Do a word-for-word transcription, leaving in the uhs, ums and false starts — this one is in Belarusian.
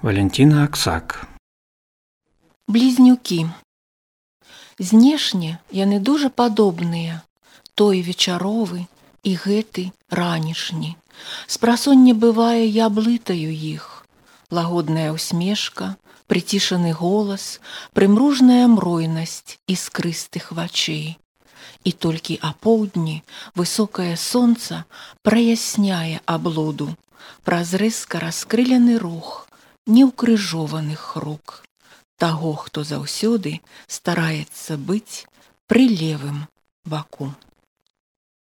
Валентина Аксак. Близнюкі. Знешне яны дужа падобныя. Той вечаровы і гэты ранішні. Спрасоння бывае, я блытаю іх. Лагодная усмешка, прыцішаны голас, прымружная мройнасць іскрыстых вачэй. І толькі апоўдні высокае сонца праясняе аблуду, праз рэзка раскрылены рух неўкрыжованых рук таго, хто заўсёды стараецца быць пры левым баку.